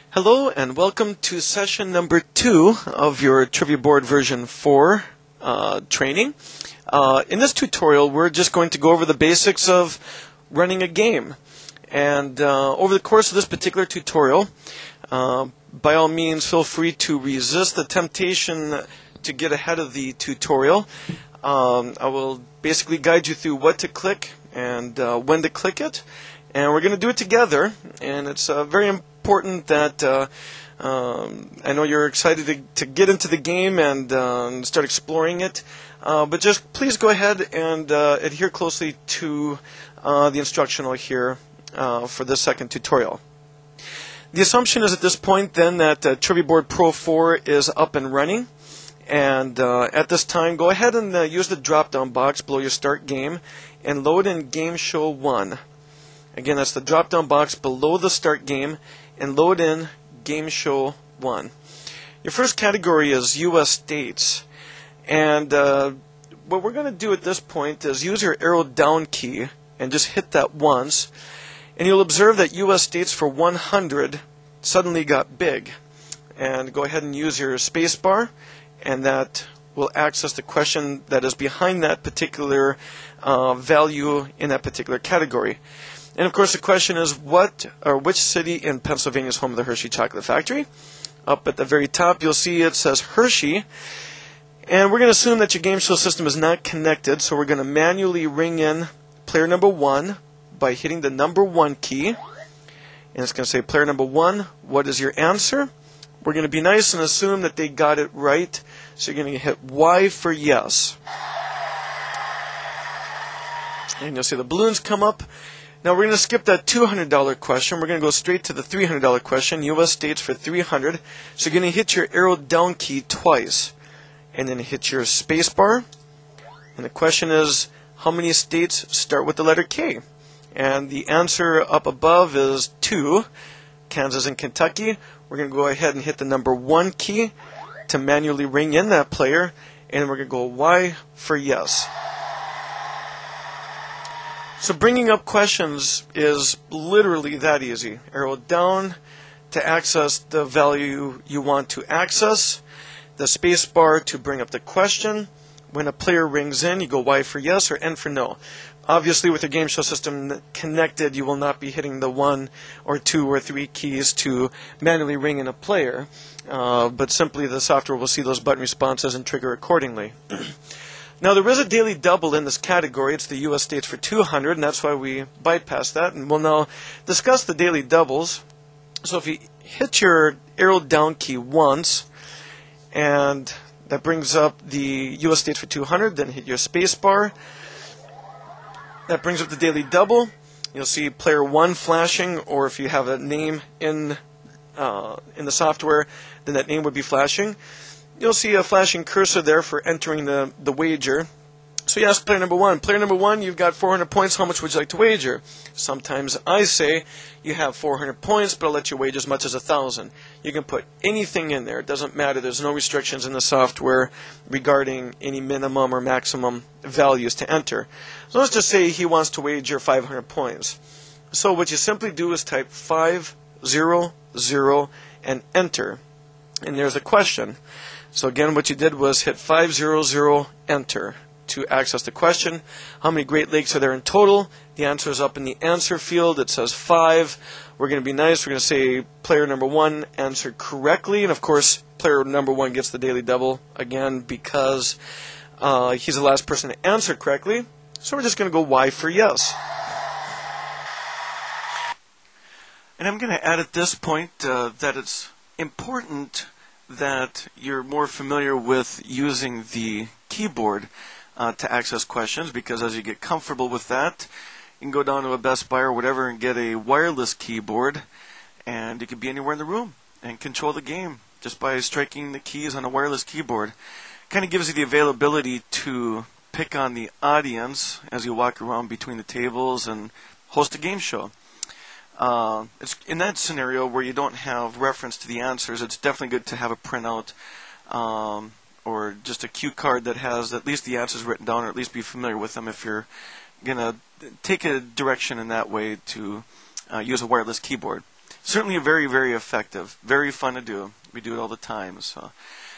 Hello and welcome to session number 2 of your Trivia Board version 4 training. In this tutorial we're just going to go over the basics of running a game. And over the course of this particular tutorial, by all means feel free to resist the temptation to get ahead of the tutorial. I will basically guide you through what to click and when to click it. And we're going to do it together, and it's very important that I know you're excited to get into the game and start exploring it, but just please go ahead and adhere closely to the instructional here for this second tutorial. The assumption is at this point then that Trivia Board Pro 4 is up and running, and at this time go ahead and use the drop-down box below your start game and load in Game Show 1. Again, that's the drop-down box below the start game, and load in Game Show 1. Your first category is U.S. states, and what we're going to do at this point is use your arrow down key and just hit that once, and you'll observe that U.S. states for 100 suddenly got big. And go ahead and use your space bar, and that will access the question that is behind that particular value in that particular category. And of course the question is which city in Pennsylvania is home of the Hershey Chocolate Factory? Up at the very top you'll see it says Hershey. And we're going to assume that your game show system is not connected, so we're going to manually ring in player number 1 by hitting the number 1 key. And it's going to say player number 1, what is your answer? We're going to be nice and assume that they got it right. So you're going to hit Y for yes. And you'll see the balloons come up. Now we're going to skip that $200 question. We're going to go straight to the $300 question, U.S. states for 300. So you're going to hit your arrow down key twice, and then hit your space bar. And the question is, how many states start with the letter K? And the answer up above is 2, Kansas and Kentucky. We're going to go ahead and hit the number 1 key to manually ring in that player, and we're going to go Y for yes. So bringing up questions is literally that easy. Arrow down to access the value you want to access, the space bar to bring up the question. When a player rings in, you go Y for yes or N for no. Obviously, with your game show system connected, you will not be hitting the 1 or 2 or 3 keys to manually ring in a player, but simply the software will see those button responses and trigger accordingly. Now, there is a daily double in this category. It's the U.S. states for 200, and that's why we bypass that. And we'll now discuss the daily doubles. So if you hit your arrow down key once, and that brings up the U.S. states for 200, then hit your space bar. That brings up the daily double. You'll see player 1 flashing, or if you have a name in the software, then that name would be flashing. You'll see a flashing cursor there for entering the wager. So you ask player number 1, you've got 400 points, how much would you like to wager? Sometimes I say, you have 400 points, but I'll let you wager as much as 1,000. You can put anything in there, it doesn't matter, there's no restrictions in the software regarding any minimum or maximum values to enter. So let's just say he wants to wager 500 points. So what you simply do is type 500 and enter. And there's a question. So again, what you did was hit 500, enter, to access the question. How many Great Lakes are there in total? The answer is up in the answer field. It says 5. We're going to be nice. We're going to say player number 1 answered correctly. And of course, player number 1 gets the daily double again because he's the last person to answer correctly. So we're just going to go Y for yes. And I'm going to add at this point that it's important that you're more familiar with using the keyboard to access questions, because as you get comfortable with that, you can go down to a Best Buy or whatever and get a wireless keyboard, and you can be anywhere in the room and control the game just by striking the keys on a wireless keyboard. Kind of gives you the availability to pick on the audience as you walk around between the tables and host a game show. It's in that scenario where you don't have reference to the answers, it's definitely good to have a printout or just a cue card that has at least the answers written down, or at least be familiar with them if you're going to take a direction in that way to use a wireless keyboard. certainly very, very effective. Very fun to do. We do it all the time. So,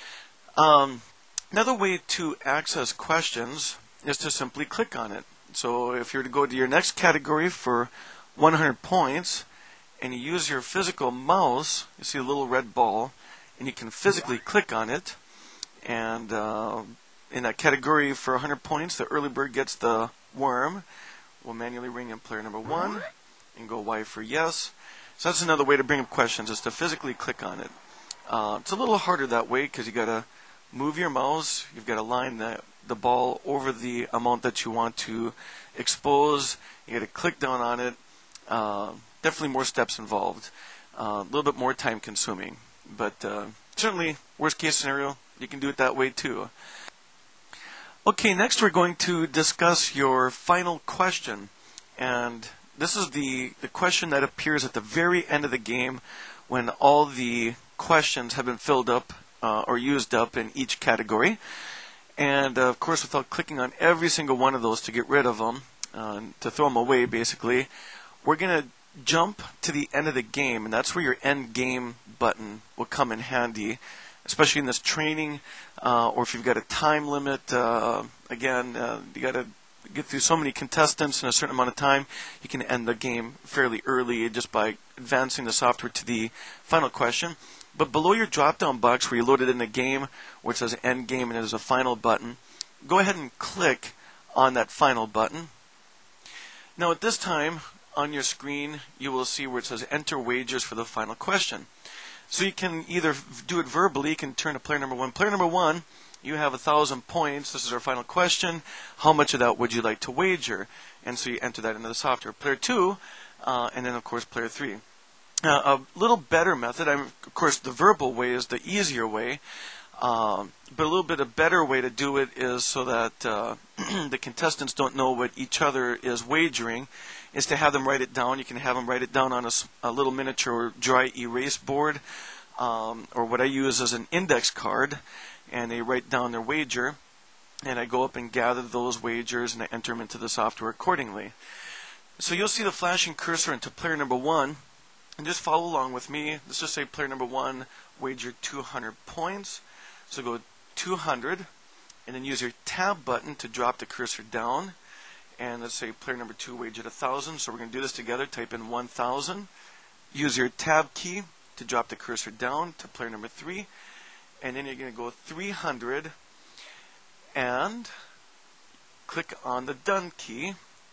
another way to access questions is to simply click on it. So if you're to go to your next category for 100 points, and you use your physical mouse, you see a little red ball, and you can physically click on it, and in that category for 100 points, the early bird gets the worm. We'll manually ring in player number 1 and go Y for yes. So that's another way to bring up questions, is to physically click on it. It's a little harder that way because you got to move your mouse, you've got to line the ball over the amount that you want to expose, you got to click down on it. Definitely more steps involved, a little bit more time consuming, but certainly worst case scenario, you can do it that way too. Okay, next we're going to discuss your final question, and this is the question that appears at the very end of the game when all the questions have been filled up or used up in each category. And of course, without clicking on every single one of those to get rid of them, to throw them away basically, we're going to jump to the end of the game, and that's where your end game button will come in handy, especially in this training, or if you've got a time limit. Again, you got to get through so many contestants in a certain amount of time. You can end the game fairly early just by advancing the software to the final question. But below your drop-down box where you loaded in the game, where it says end game and there's a final button, go ahead and click on that final button. Now at this time, on your screen, you will see where it says enter wagers for the final question. So you can either do it verbally, you can turn to player number 1. Player number 1, you have 1,000 points. This is our final question. How much of that would you like to wager? And so you enter that into the software. Player 2, and then of course player 3. A little better method, of course the verbal way is the easier way, but a little bit of better way to do it is so that the contestants don't know what each other is wagering, is to have them write it down. You can have them write it down on a little miniature dry erase board, or what I use is an index card, and they write down their wager, and I go up and gather those wagers and I enter them into the software accordingly. So you'll see the flashing cursor into player number 1, and just follow along with me. Let's just say player number 1 wagered 200 points. So go 200, and then use your tab button to drop the cursor down. And let's say player number 2 wagered 1,000. So we're going to do this together. Type in 1,000. Use your tab key to drop the cursor down to player number 3. And then you're going to go 300 and click on the done key.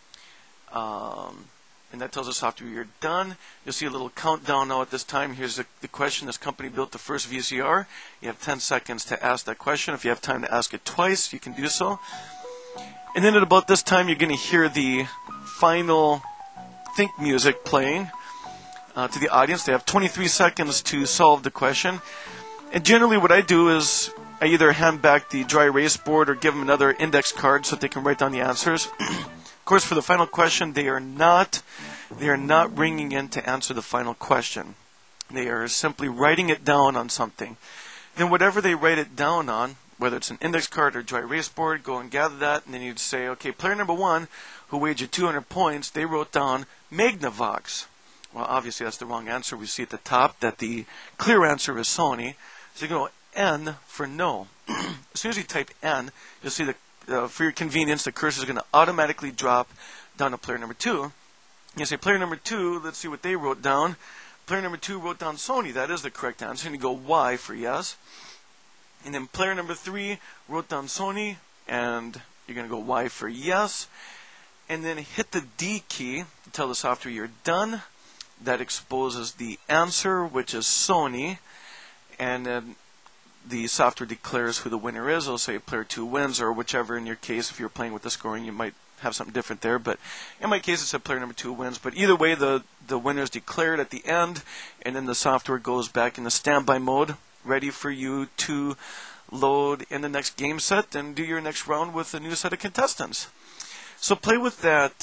And that tells the software you're done. You'll see a little countdown now at this time. Here's the question. This company built the first VCR. You have 10 seconds to ask that question. If you have time to ask it twice, you can do so. And then at about this time, you're going to hear the final think music playing to the audience. They have 23 seconds to solve the question. And generally what I do is I either hand back the dry erase board or give them another index card so that they can write down the answers. Of course, for the final question, they are not ringing in to answer the final question. They are simply writing it down on something. Then whatever they write it down on, whether it's an index card or dry erase board, go and gather that, and then you'd say, okay, player number 1, who wagered 200 points, they wrote down Magnavox. Well, obviously that's the wrong answer. We see at the top that the clear answer is Sony. So you go N for no. As soon as you type N, you'll see that for your convenience, the cursor is going to automatically drop down to player number 2. You say player number 2, let's see what they wrote down. Player number 2 wrote down Sony. That is the correct answer. And you go Y for yes. And then player number 3 wrote down Sony, and you're going to go Y for yes. And then hit the D key to tell the software you're done. That exposes the answer, which is Sony. And then the software declares who the winner is. It'll say player 2 wins, or whichever in your case. If you're playing with the scoring, you might have something different there. But in my case, it said player number 2 wins. But either way, the winner is declared at the end, and then the software goes back in the standby mode, ready for you to load in the next game set and do your next round with a new set of contestants. So play with that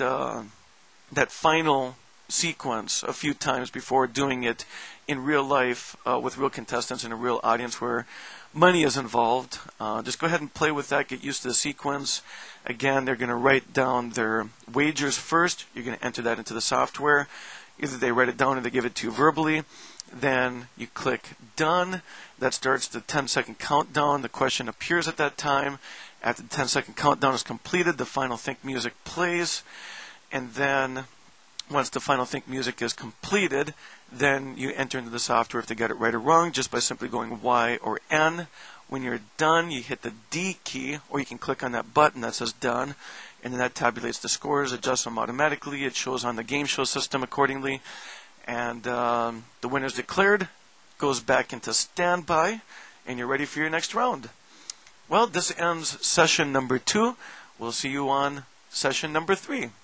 final sequence a few times before doing it in real life with real contestants in a real audience where money is involved. Just go ahead and play with that. Get used to the sequence. Again, they're going to write down their wagers first. You're going to enter that into the software. Either they write it down or they give it to you verbally. Then you click Done. That starts the 10-second countdown. The question appears at that time. After the 10-second countdown is completed, the Final Think music plays. And then once the Final Think music is completed, then you enter into the software if they get it right or wrong just by simply going Y or N. When you're done, you hit the D key, or you can click on that button that says Done, and then that tabulates the scores, adjusts them automatically. It shows on the game show system accordingly, and the winner's declared, goes back into standby, and you're ready for your next round. Well, this ends session number 2. We'll see you on session number 3.